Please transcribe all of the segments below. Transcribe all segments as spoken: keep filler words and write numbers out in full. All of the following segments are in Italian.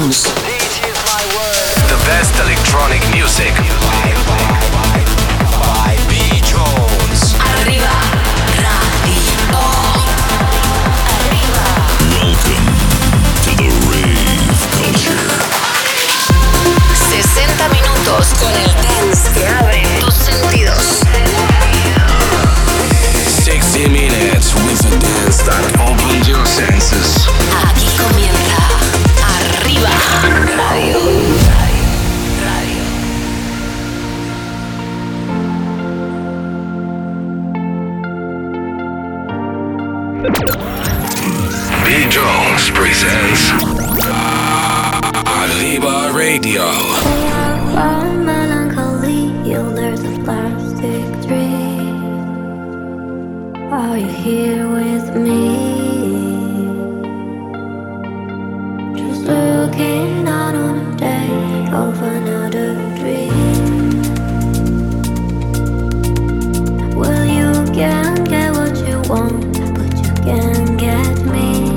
Jones. The best electronic music by B. Jones. Arriva Radio. Arriva. Welcome to the rave culture. sesenta minutos con el dance que abre tus sentidos. sixty minutes with a dance that opens your senses. Aquí comienza Arriba Radio. Radio. B. Jones presents Arriba Radio. Melancholy, there's a plastic tree. Are you here with me? Just looking out on a day of another dream. Well, you can get what you want, but you can't get me.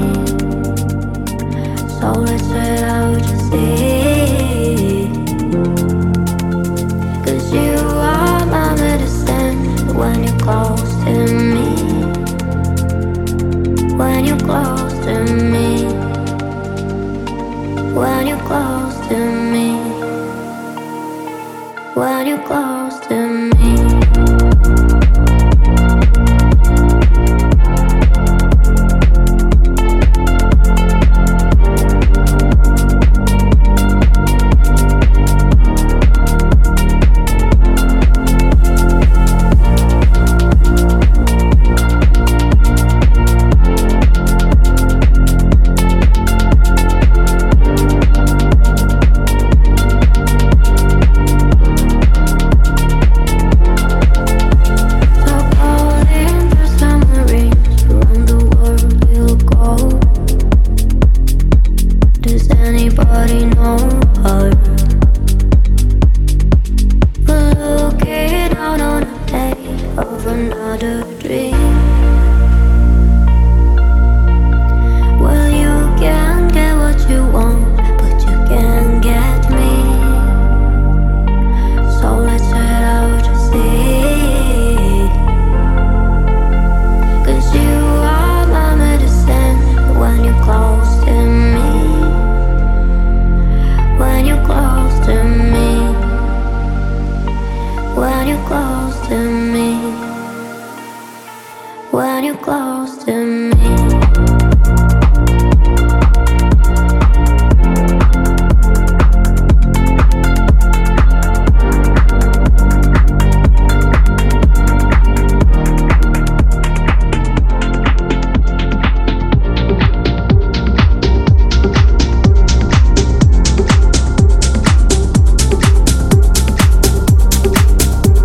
So let's head out to sea. Cause you are my medicine when you're close to me. When you're close to me. When you're close to me. When you're close to me.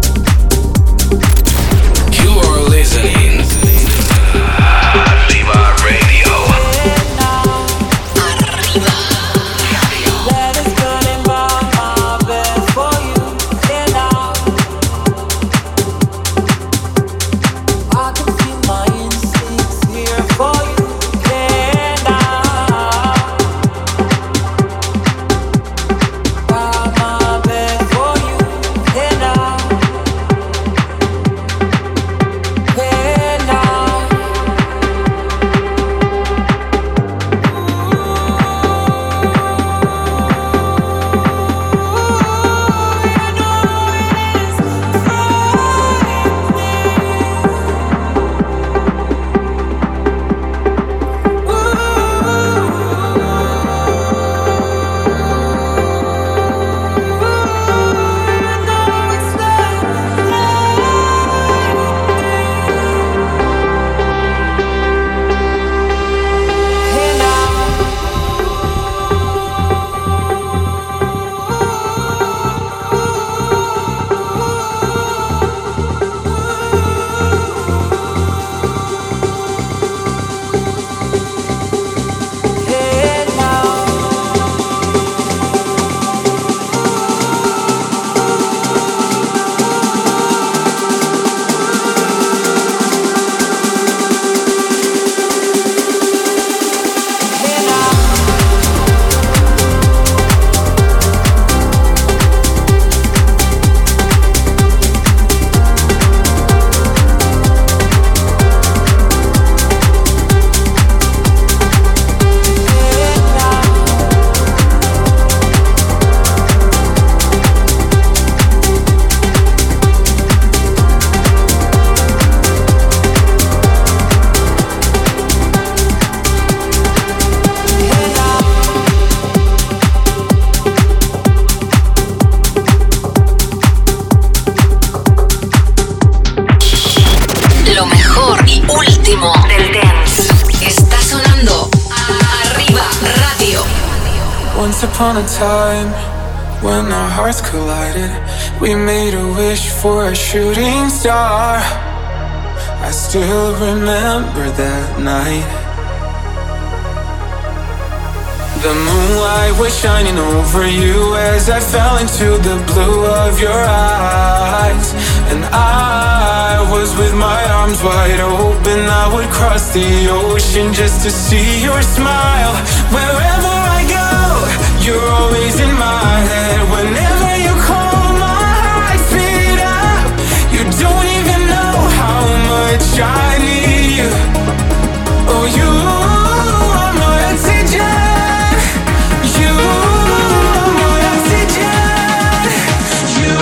Arriba upon a time when our hearts collided. We made a wish for a shooting star. I still remember that night. The moonlight was shining over you as I fell into the blue of your eyes. And I was with my arms wide open. I would cross the ocean just to see your smile. Wherever I go, you're always in my head. Whenever you call, my heart speed up. You don't even know how much I need you. Oh, you are my oxygen. You are my oxygen. You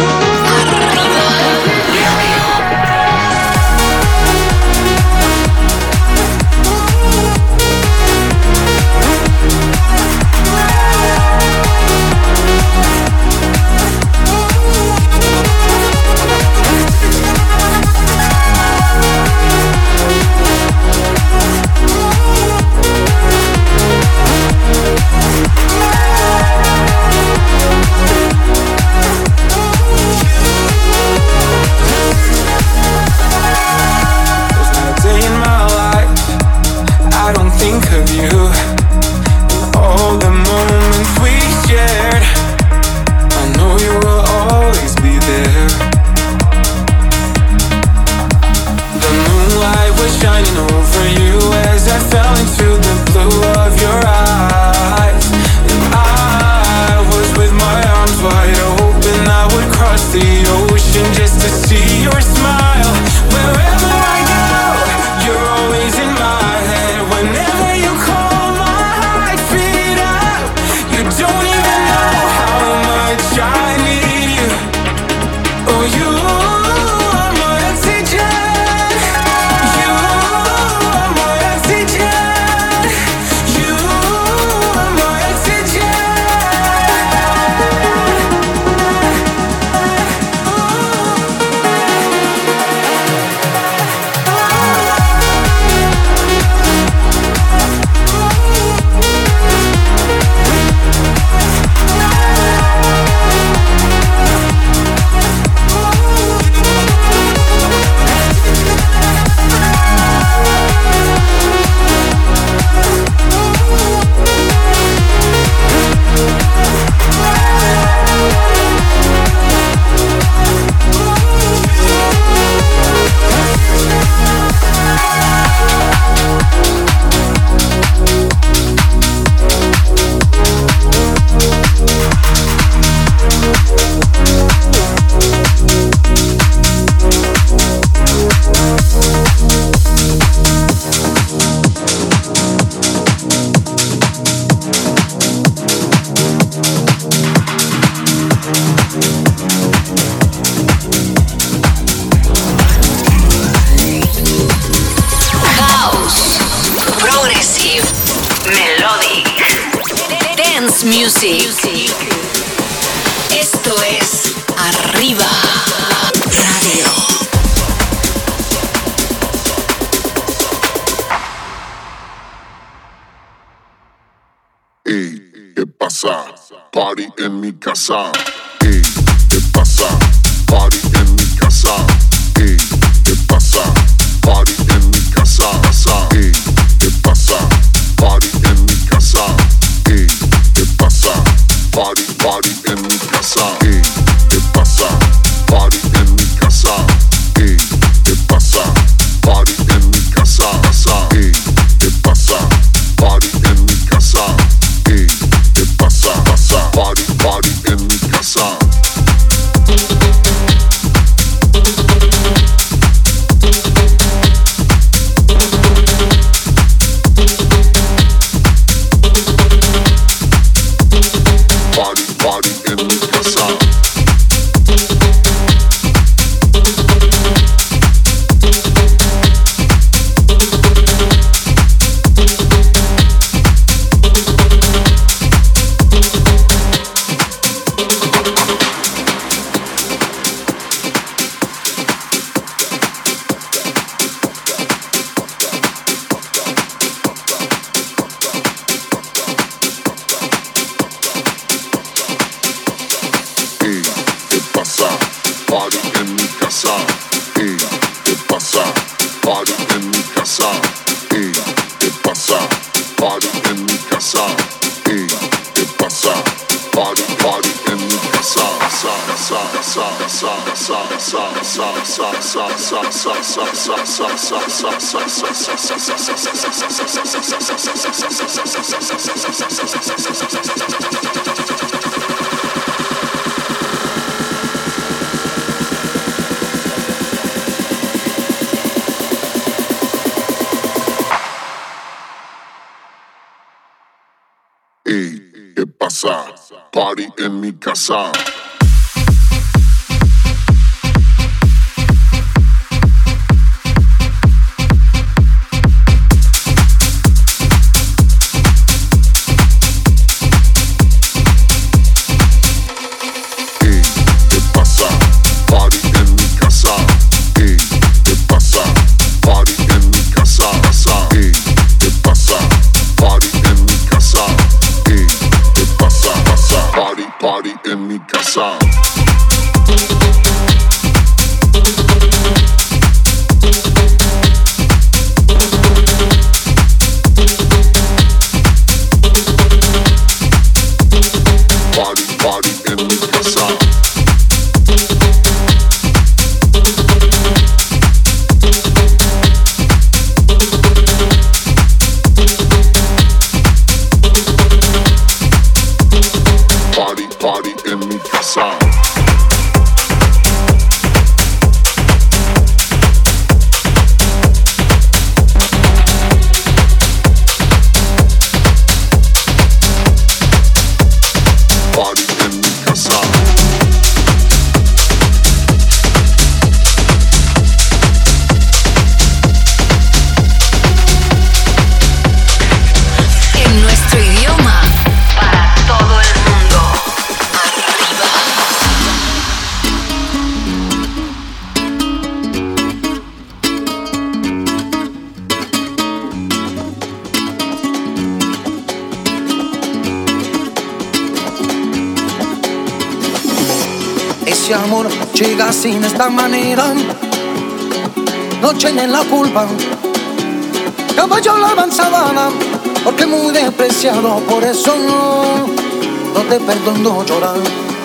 think of you and all the moments we shared. I know you will always be there. The moonlight was shining over you as I fell into the blue of your eyes. And I was with my arms wide open. I would cross the ocean just to see your smile. Wherever I go, you're always in my head. Whenever you call, my heart speed up. You don't even know how much I need you. Oh, you are my oxygen. You are my oxygen. You are my oxygen. Music. Esto es Arriba Radio. Ey, ¿qué pasa? Party en mi casa. Ey, ¿qué pasa? Party en mi casa. Ey, ¿qué pasa? Party en mi casa. Ey, ¿qué pasa? Party en mi casa. Ey, ¿qué pasa? Party, party en mi casa. Ey, ¿qué pasa? Party en mi casa. Ey, ¿qué pasa? Party en mi casa. Ey, ¿qué pasa? Party en mi casa. Ey, ¿qué pasa? Pasa. Party, party en mi casa. party en mi casa. Ey, ¿qué pasa? Party en mi casa. Ey, ¿qué pasa? Party en mi casa. Ey, ¿qué pasa? Party, party en mi casa. Sa, sa, sa, sa, sa, sa, sa, sa, sa, sa, sa, sa, sa, sa, sa, Ey, ¿qué pasa? Party en mi casa. Party en mi casa. Party, party en mi casa. Party, party en mi casa. Party en mi casa. En nuestro idioma, para todo el mundo. Arriba. Ese amor llega así de esta manera. No tienen la culpa. Caballo la avanzada, porque muy despreciado, por eso no, no te perdono llorar.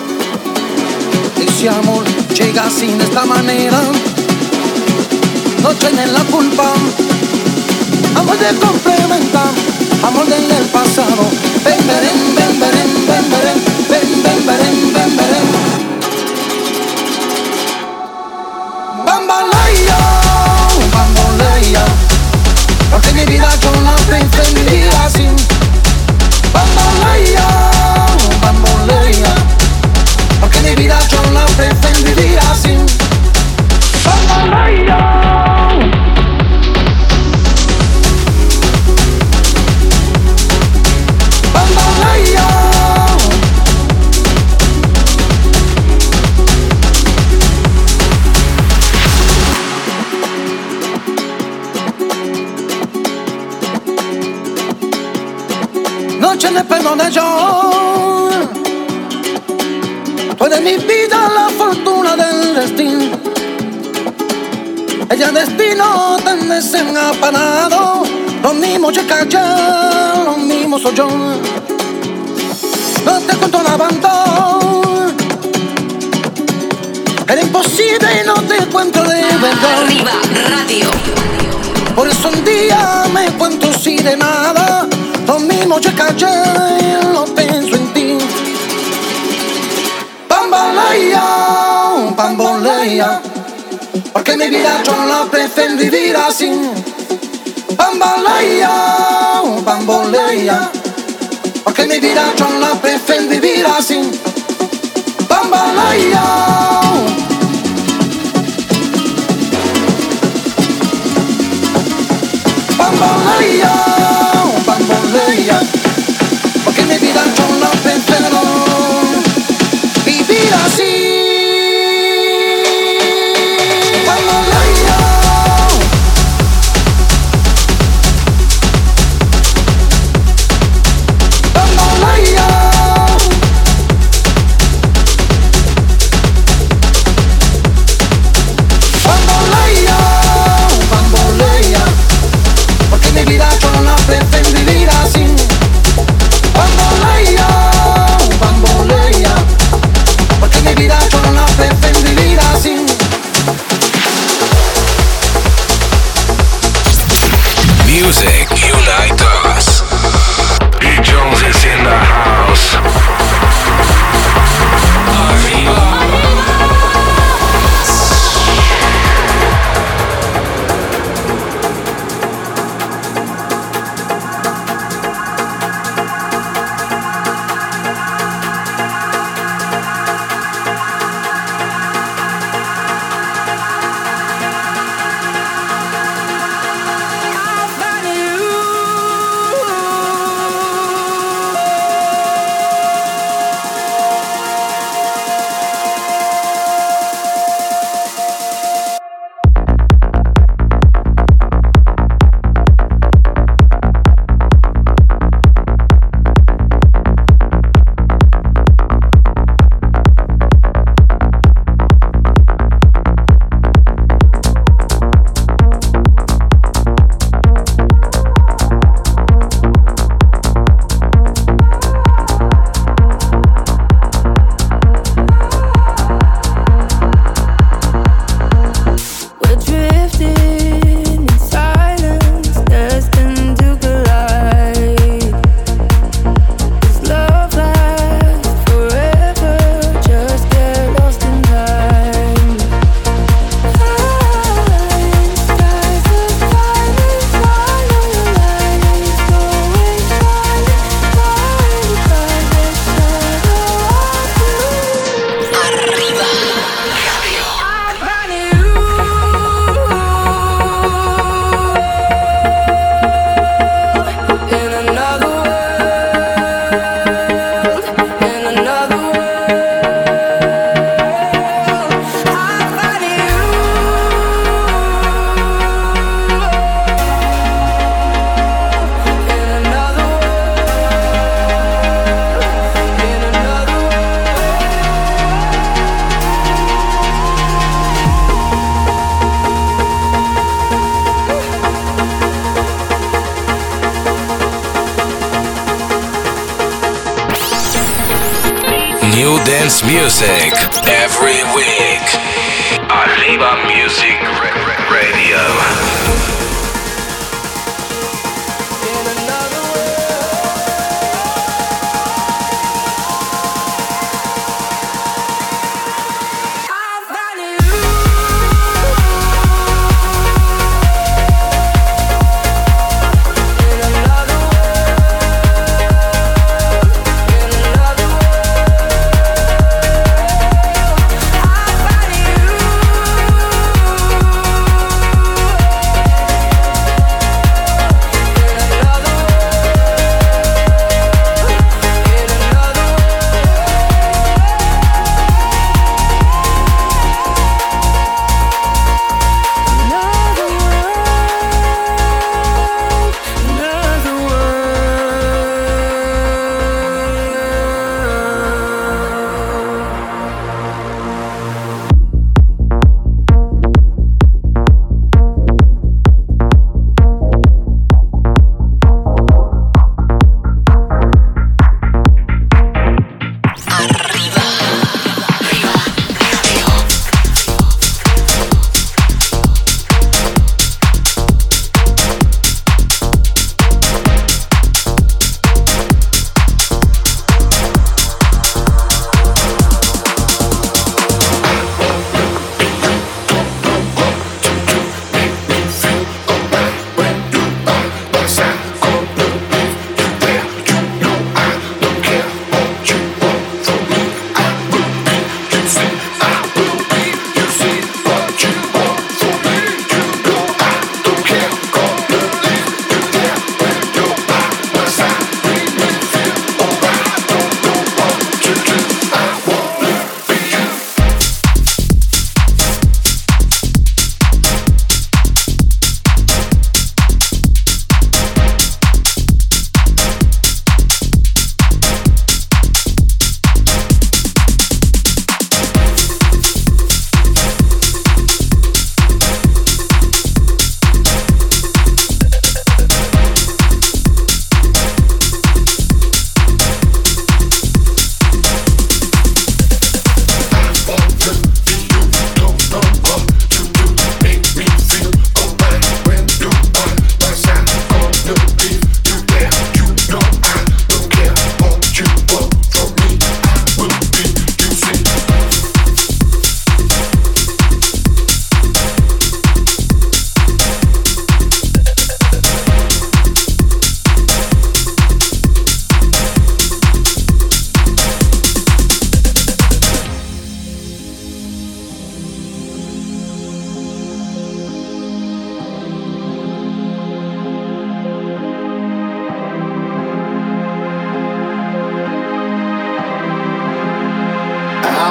Ese amor llega así de esta manera. No tienen la culpa. Amor de complementar, amor del pasado. Ven, ven, ven, ven, ven, ven, ven, ven, ven, ven, ven. Bambolea, bambolea, porque mi vida yo la preferiría así. Bambolea, bambolea, porque mi vida yo la preferiría así. Bambolea. Noche de perdón yo. Tú eres mi vida, la fortuna del destino. Ella destino te desengaparado. Lo mismo yo callé, lo mismo soy yo. No te cuento la abandono. Era imposible y no te cuento de verdad. Arriba Radio. Por eso un día me cuento así de nada. Lo mismo yo callé, lo pienso en ti. Bambolea, bambolea, porque mi vida yo la prefiero vivir así. Bambolea, bambolea, porque mi vida yo la prefiero vivir así. Bambolea. Bambolea, bambolea, porque mi vida yo la prefiero vivir así. Bambolea. Bambolea. music unite us. E. Jones is in the house. Arriba. New dance music every week. Arriba Music Radio.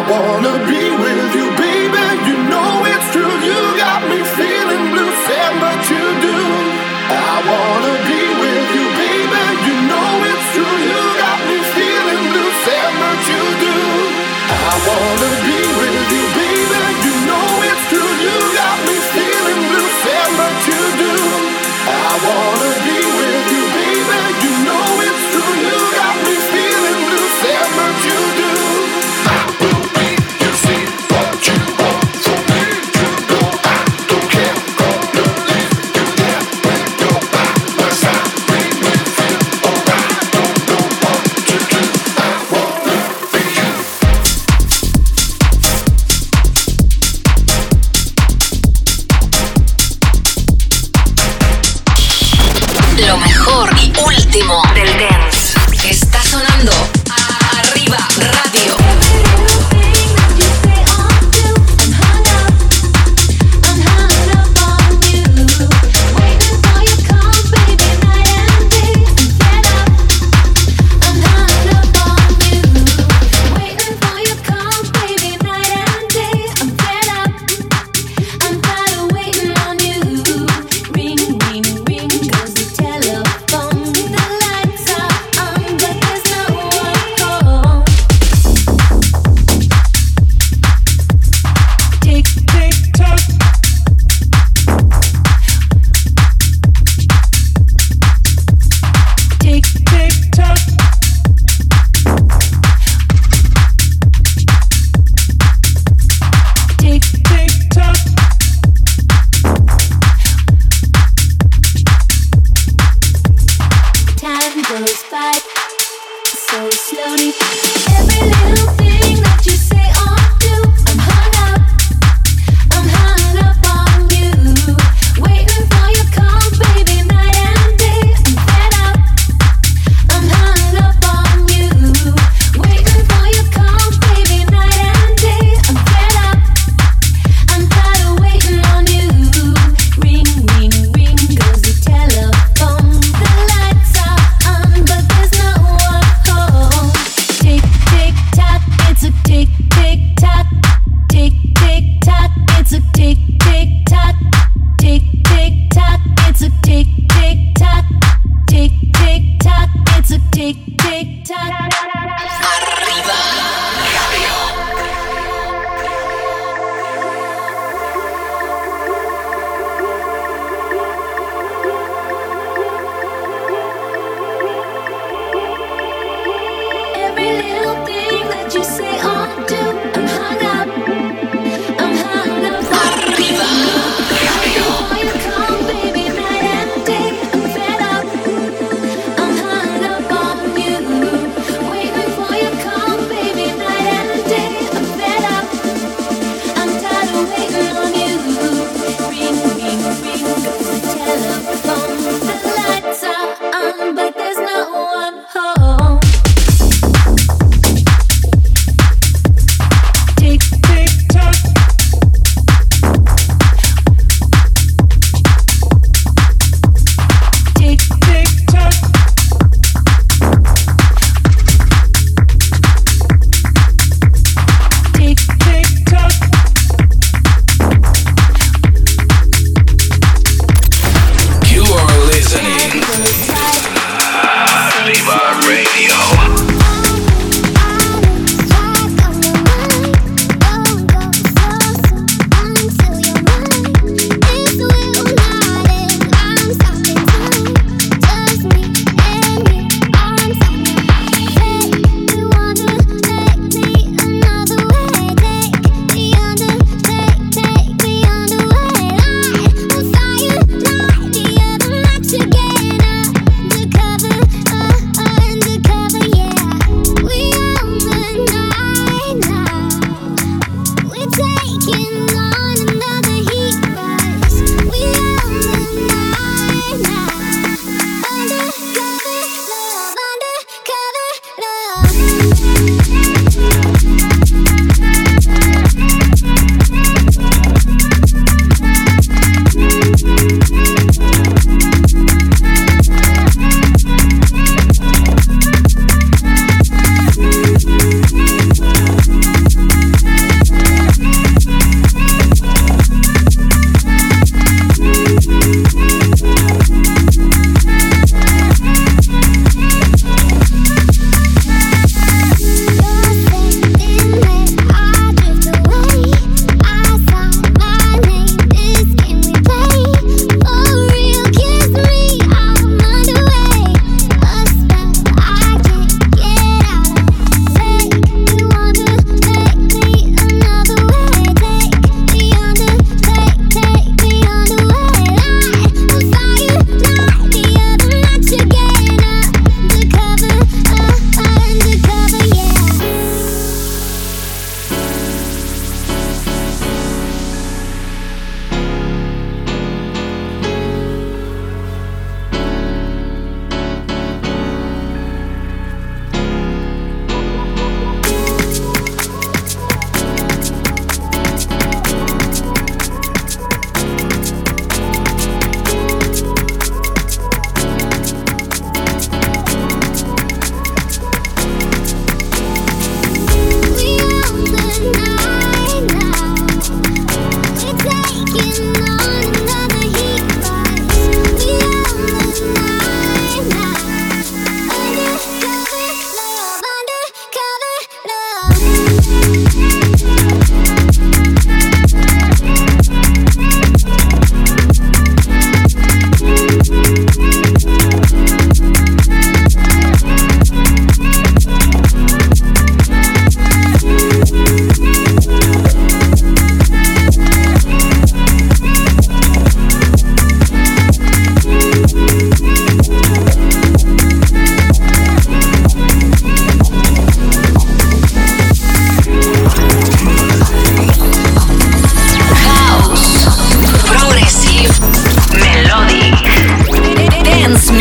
wanna be with you, baby. You know it's true. You got me feeling blue, sad, but you do. I wanna be with you, baby. You know it's true. You got me feeling blue, sad, but you do. I wanna be with you, baby. You know it's true. You got me feeling blue, sad, but you do. I wanna be with you, baby. You know it's true. You got me feeling blue, sad, but you do. I will be your seat, what you want from me. You know I don't care. Gonna leave you there when you're by my side. Make me feel alright. Don't know what to do. I wanna be you.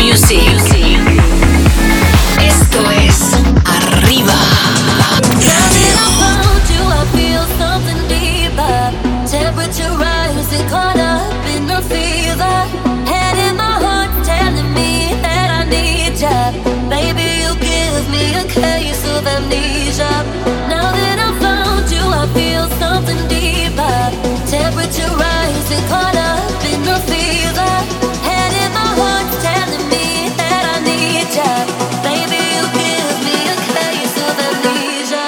Music. Esto es Arriba Radio. Temperature rising, caught up in the fever. Head in my heart telling me that I need ya. Baby, you give me a case of amnesia. Now that I found you, I feel something deeper. Temperature rising, caught up in the fever. Head in my heart telling me that I need ya. Baby, you give me a case of amnesia.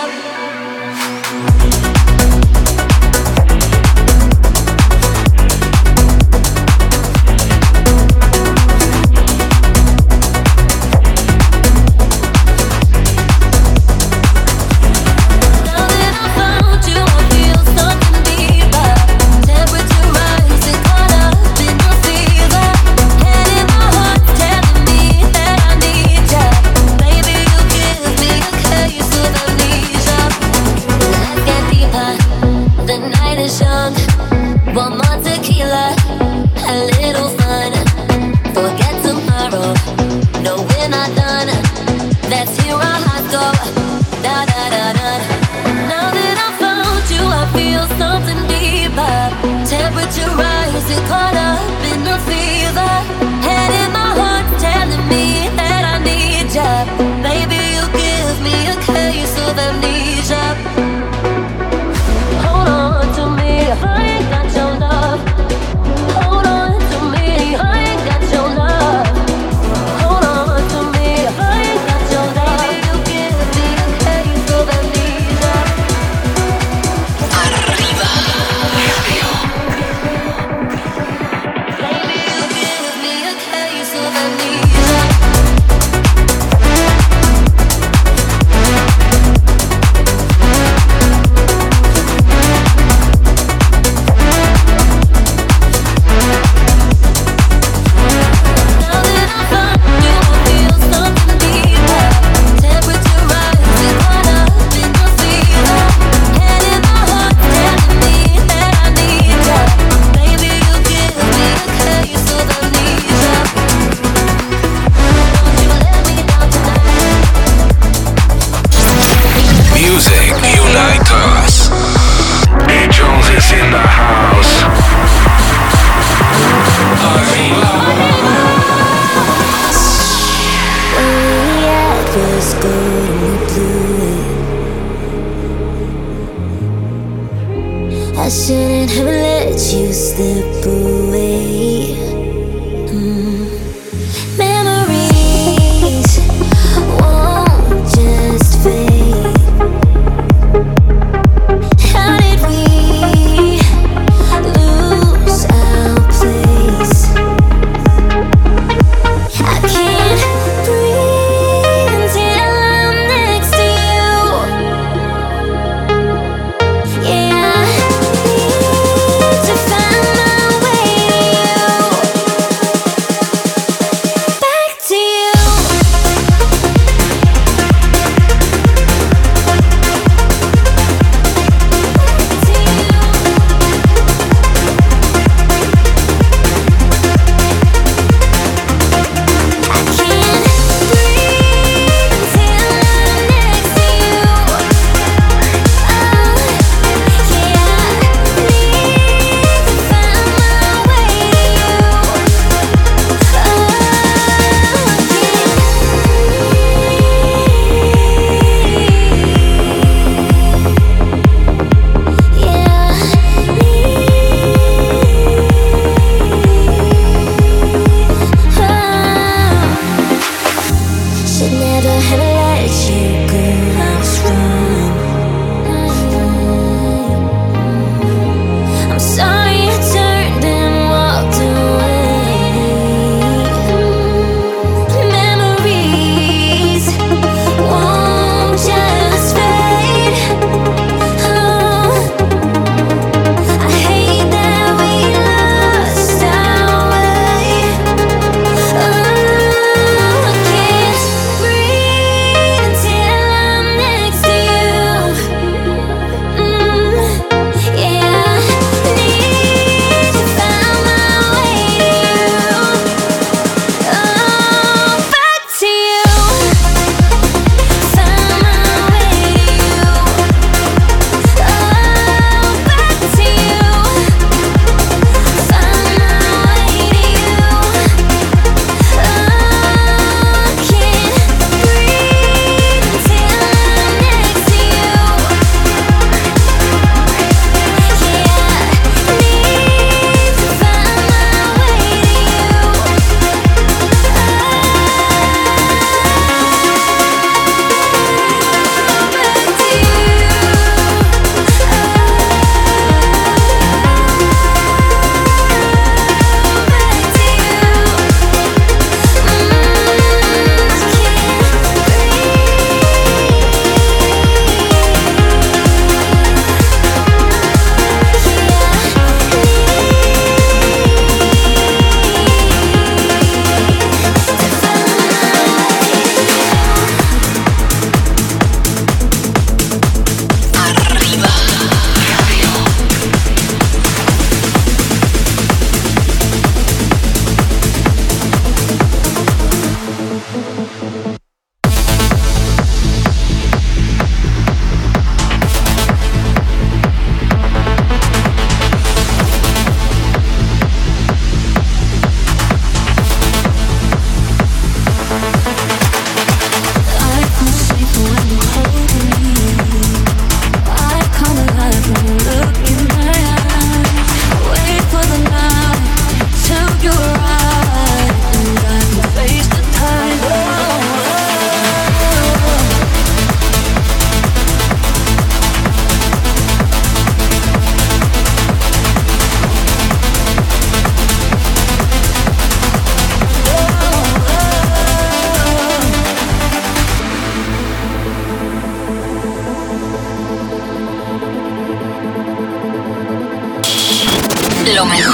One more tequila, a little fun. Forget tomorrow, no we're not done. Let's hear our hearts go, da da da da. Now that I found you, I feel something deeper. Temperature rising, caught up in the fever. Head in my heart telling me that I need ya. Baby, you give me a case of amnesia. Hold on to me, I ain't got your love. Hold on to me, I ain't got your love. Hold on to me, I ain't got your love. Baby, you give me a case of amnesia. Arriba Radio. Baby, you give me a case of amnesia. Music unite us. B. Jones is in the house. Arriba. When we at was good and we blew it. I shouldn't have let you slip away. Mm. Memories won't just fade. How did we lose our place? I can't breathe until I'm next to you. Yeah, I need to find my way back to you. Should never have let you go. I was wrong. I'm sorry you turned and walked away. Memories won't just fade. Oh, I hate that we lost our way. Oh, I can't breathe.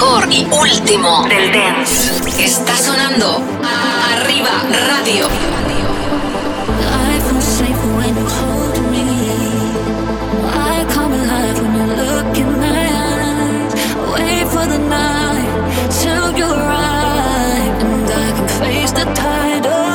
mejor y último del dance. Está sonando Arriba Radio. I feel safe when you hold me. I come alive when you look in my eyes. Wait for the night till you're right, and I can face the tide. Oh.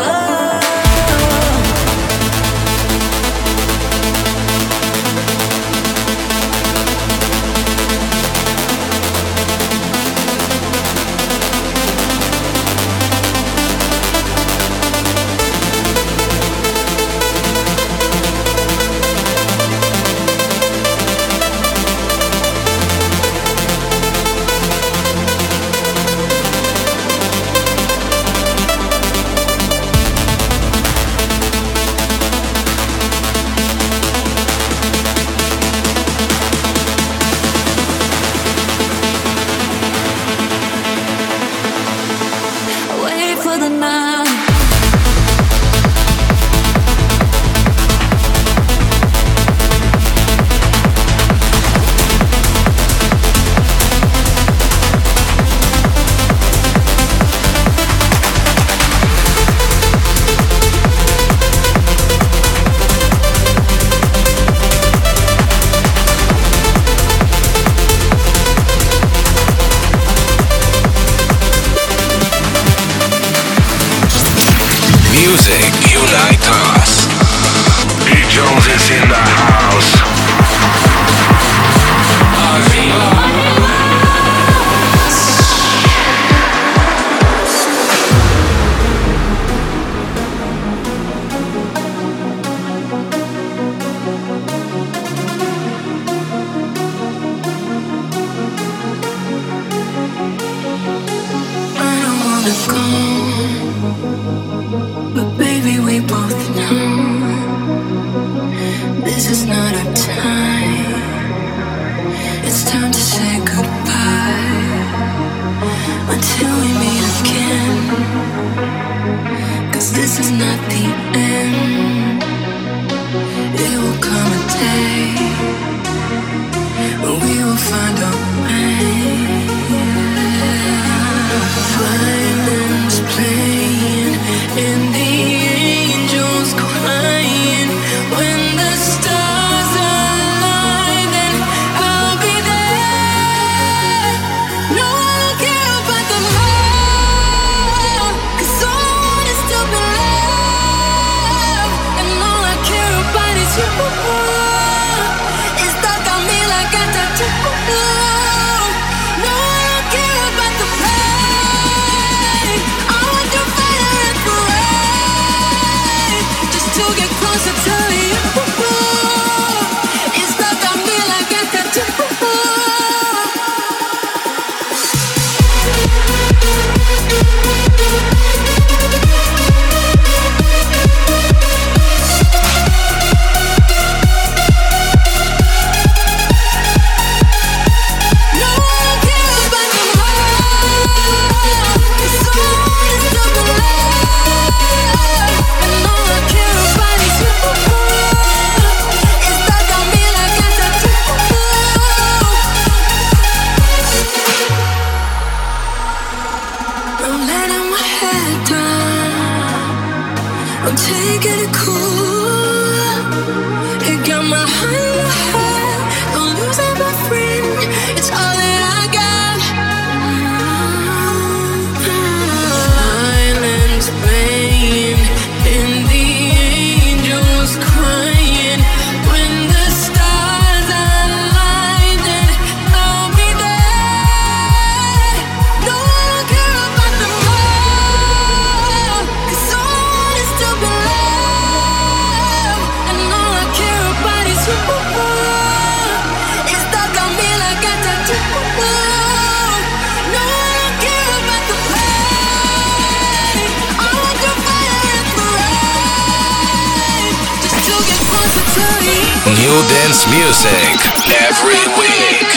New dance music every week.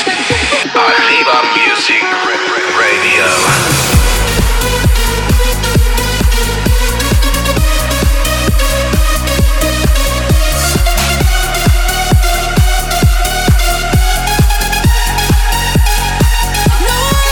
Arriva Music Radio. No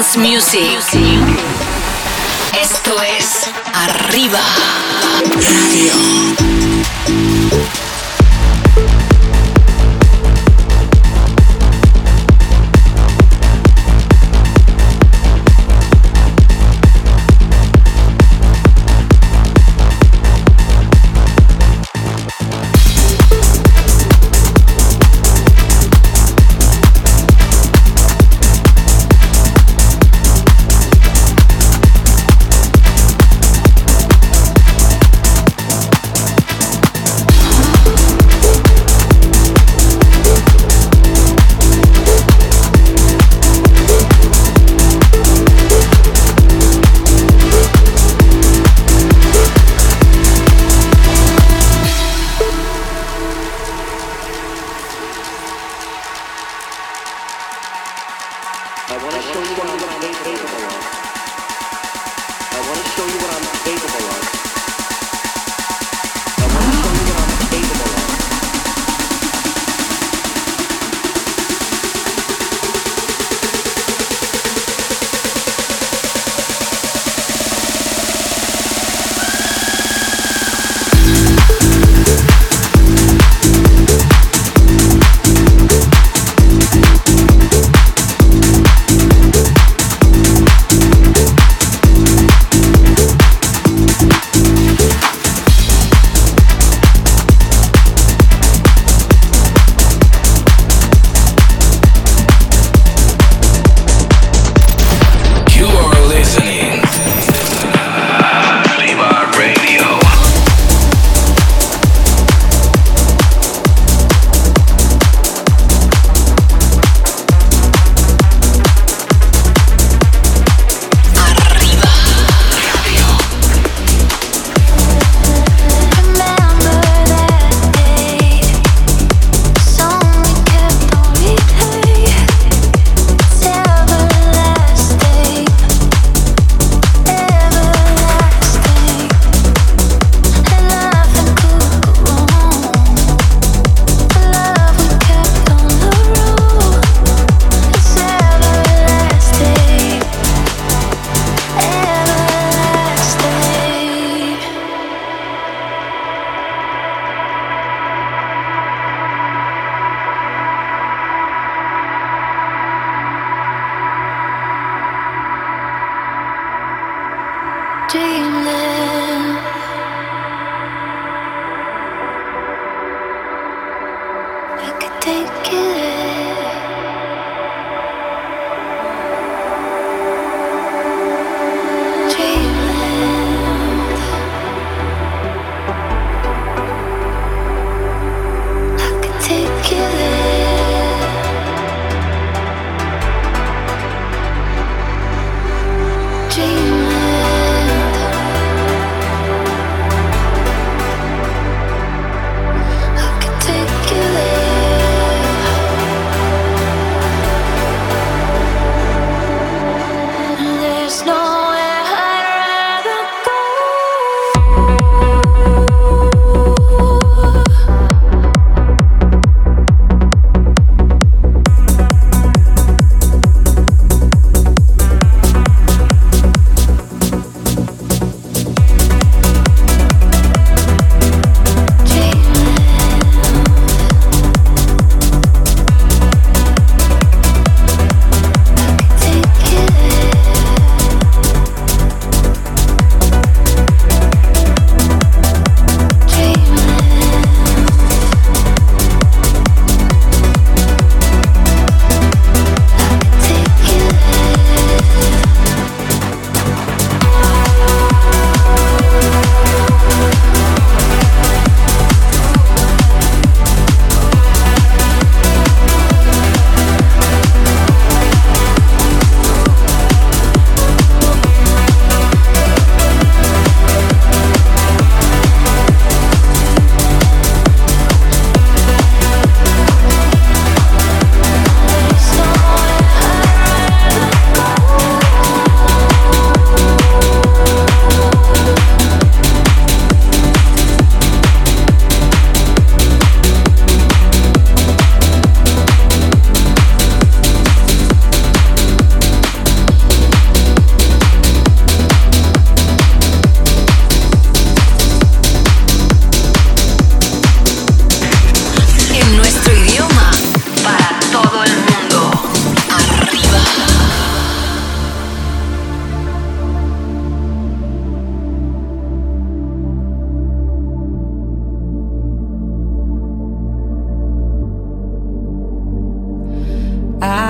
Dance Music. Esto es Arriba Radio.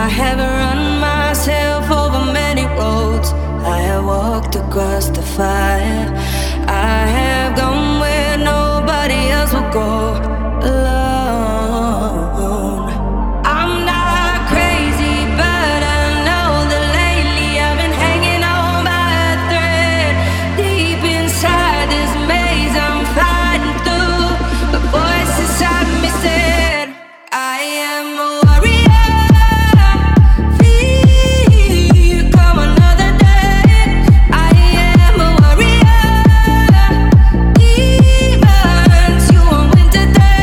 I have run myself over many roads. I have walked across the fire. I have gone where nobody else will go alone. I'm not crazy, but I know that lately I've been hanging on by a thread. Deep inside this maze I'm fighting through, a voice inside me said, I am a today.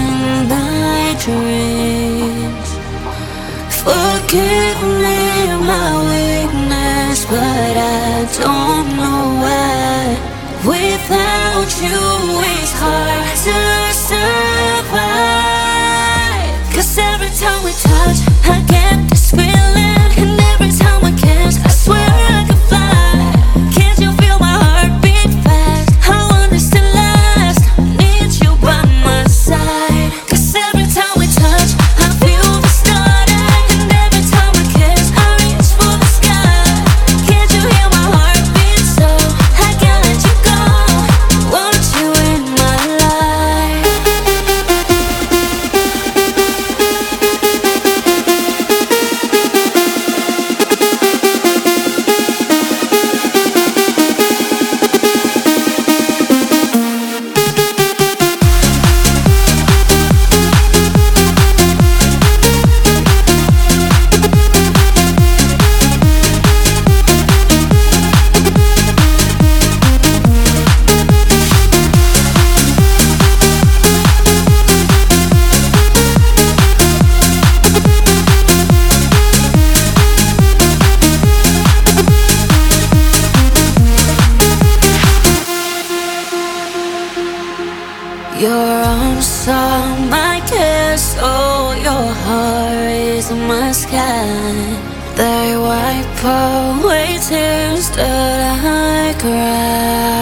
in my dreams. Forgive me my weakness, but I don't know why. Without you it's hard to survive. 'Cause every time we touch I get this feeling, and every time I kiss I swear I could fly. Can't you feel my heart beat fast? I want this to last. Need you by my side. 'Cause every time we touch I feel the stardust, and every time I kiss I reach for the sky. Can't you hear my heart beat? So I can't let you go. Want you in my life. Your arms are my kiss, oh, your heart is my sky. They wipe away tears that I cry.